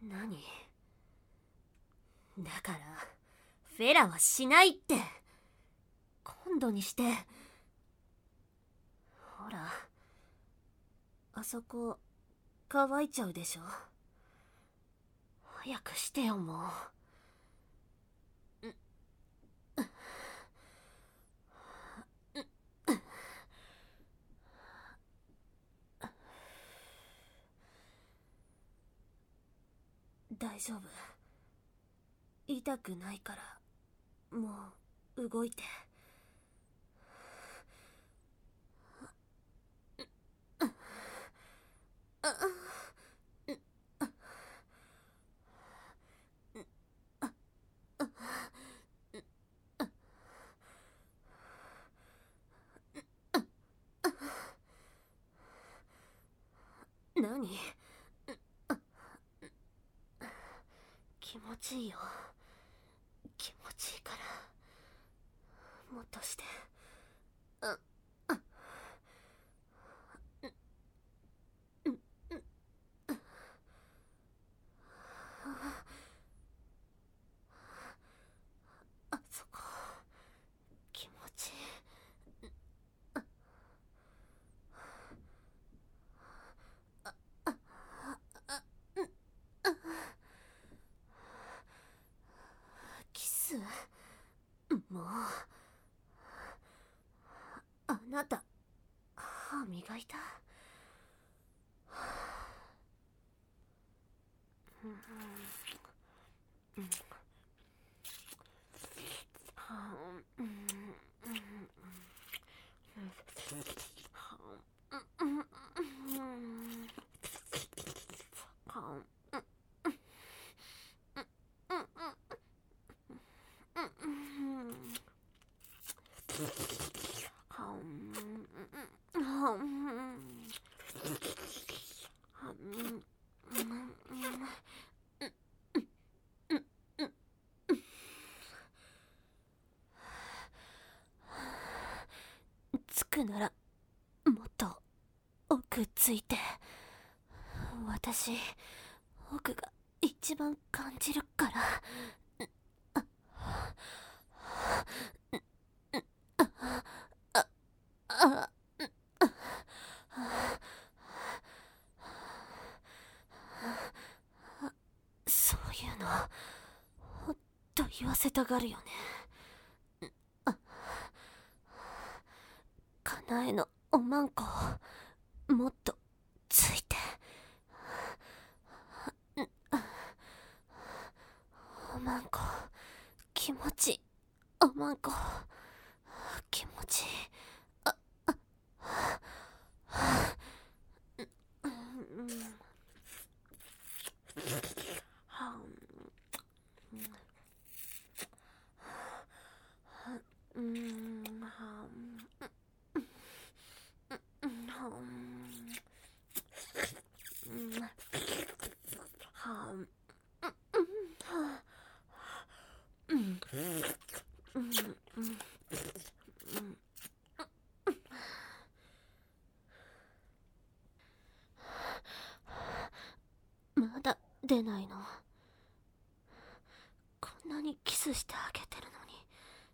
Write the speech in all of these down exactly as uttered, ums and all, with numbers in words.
何？だからフェラはしないって。今度にして。ほら、あそこ乾いちゃうでしょ。早くしてよ、もう。大丈夫。痛くないから、もう動いて。何？気持ちいいよ。気持ちいいから、もっとして。あそこ気持ちいい。キス？もう、あなた歯磨いた？うんうんつくならもっと奥ついて。私奥が一番感じるから。そういうのほっと言わせたがるよね。かなえのおまんこもっとついて。おまんこ気持ちいい。おまんこ気持ちいい。ああまだ出ないの？こんなにキスしてあげてるのに。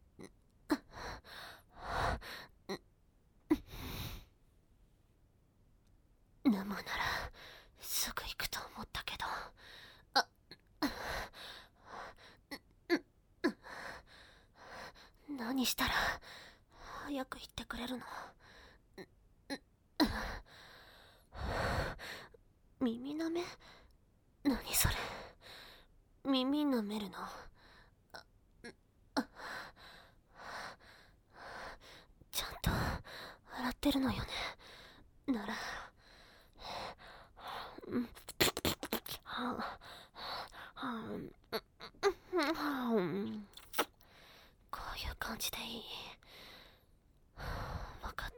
飲むならすぐ行くと思ったけど。あ何したら早く言ってくれるの？耳舐め？何それ？耳舐めるの？ちゃんと洗ってるのよね？ならこういう感じでいい。わかった。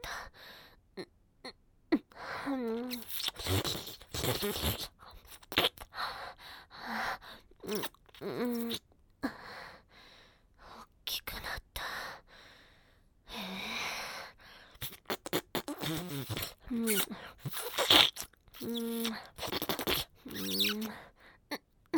大きくなった。へえ。うんうんうん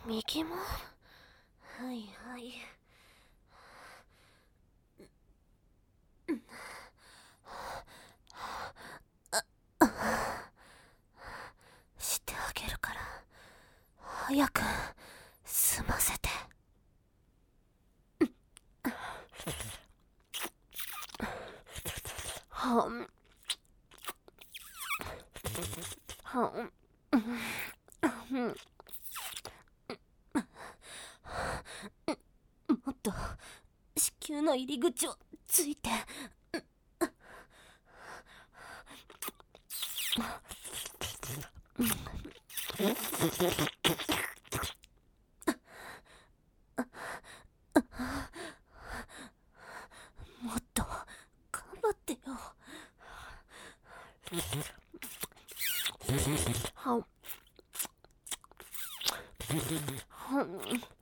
右も。はいはい。してあげるから早く済ませて。はんはんもっと子宮の入り口をついて。もっと頑張ってよ。はんはん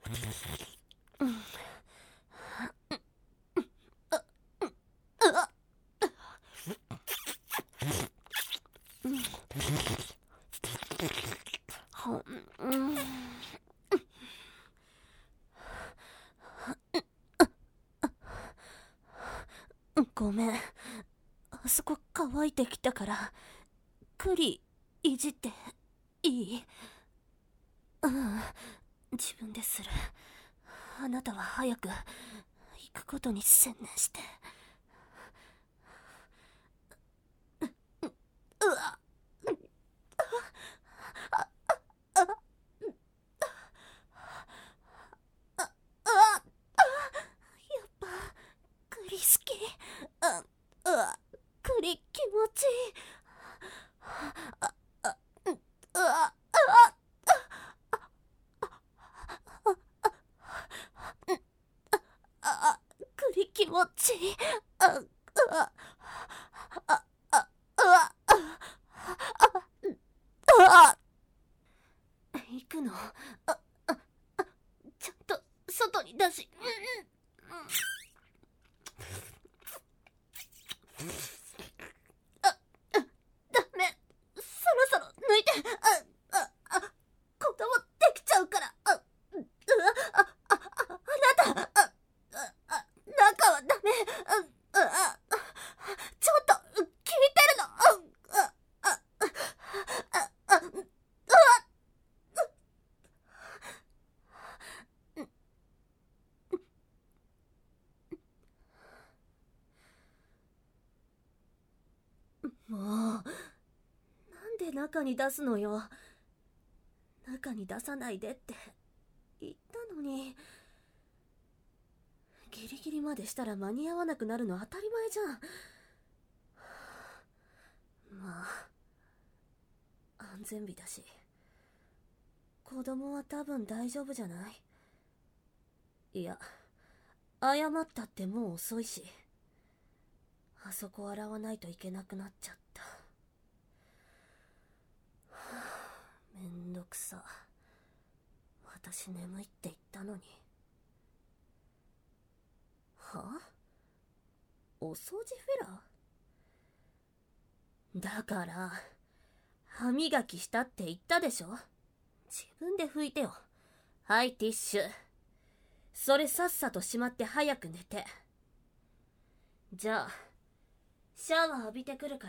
ごめん、あそこ乾いてきたから栗いじっていい？うん、自分でする。あなたは早く行くことに専念して。うわ栗好き。うわ栗気持ちいい。ああうわあ栗気持ちいい。あうわああうわあ行くの？ああちゃんと外に出し。あダメ、そろそろ抜いて。あああ子供できちゃうから。ああああああなたあああ中はダメ。ああちょっと聞いてるの。あああああもうなんで中に出すのよ。中に出さないでって言ったのに。ギリギリまでしたら間に合わなくなるの当たり前じゃん。まあ安全日だし子供は多分大丈夫じゃない？いや謝ったってもう遅いし、あそこ洗わないといけなくなっちゃった。めんどくさ。私眠いって言ったのに。は？お掃除フェラー？だから歯磨きしたって言ったでしょ。自分で拭いてよ。はいティッシュ。それさっさとしまって早く寝て。じゃあシャワー浴びてくるから。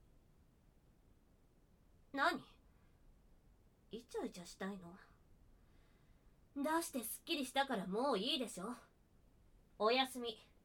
何？イチャイチャしたいの？出してすっきりしたからもういいでしょ。おやすみ。